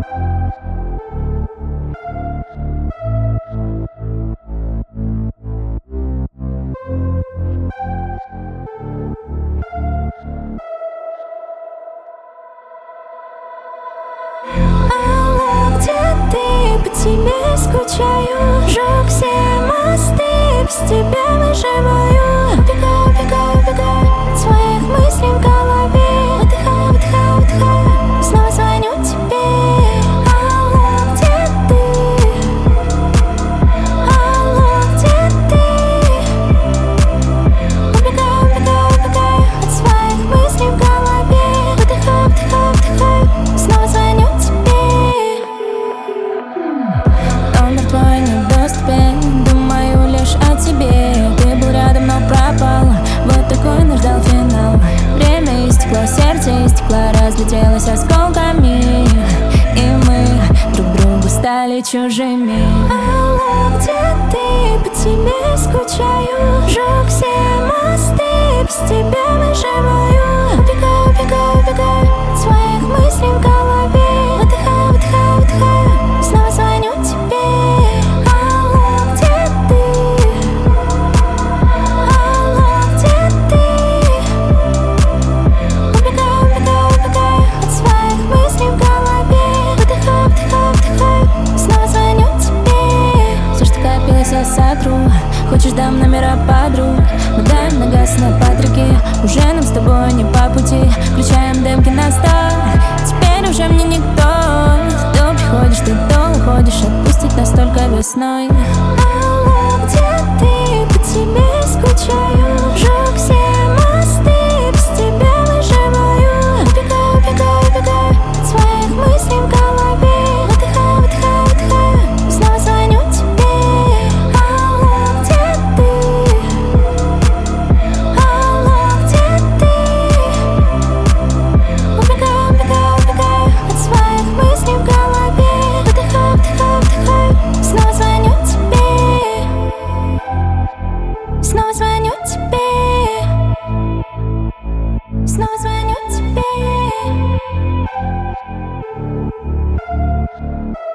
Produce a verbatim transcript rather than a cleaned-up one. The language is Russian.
Алло, где ты? По тебе скучаю. Жёг все мосты, без тебя выживаю. Убегаю, убегаю, убегаю от своих мыслей в голове. Выдыхаю, выдыхаю, выдыхаю, снова звоню тебе. Алло, где ты? Алло, где ты? Убегаю, убегаю, убегаю от своих мыслей в голове. Выдыхаю, выдыхаю, выдыхаю, снова звоню тебе. Номер твой не в доступе, думаю лишь о тебе. Ты был рядом, но пропал, вот такой нас ждал финал. Время истекло, сердце истекло, разлетелось осколками, и мы друг другу стали чужими. Алло, где ты? По тебе скучаю. Жёг все мосты, без тебя выживаю. Убегаю, убегаю, убегаю от своих мыслей в голове. Выдыхаю, выдыхаю, выдыхаю, снова звоню тебе. Алло, где ты? Алло, где ты? Убегаю, убегаю, убегаю от своих мыслей в голове. Выдыхаю, выдыхаю, выдыхаю, снова звоню тебе. Все, что копилось, я сотру. Хочешь, дам номера подруг. Мы даем на газ на Патрике. Уже нам с тобой не по пути. Включаем демки на старт. Теперь уже мне никто. То приходишь, ты то уходишь. Отпустить нас только весной. Алло, где ты? По тебе скучаю. Жёг все мосты, без тебя выживаю. Убегаю, убегаю, убегаю от своих мыслей в голове. Выдыхаю, выдыхаю, выдыхаю, снова звоню тебе. Алло, где ты? Алло, где ты? Убегаю, убегаю, убегаю от своих мыслей в голове. Выдыхаю, выдыхаю, выдыхаю, снова звоню тебе. Снова звоню тебе. Снова звоню тебе.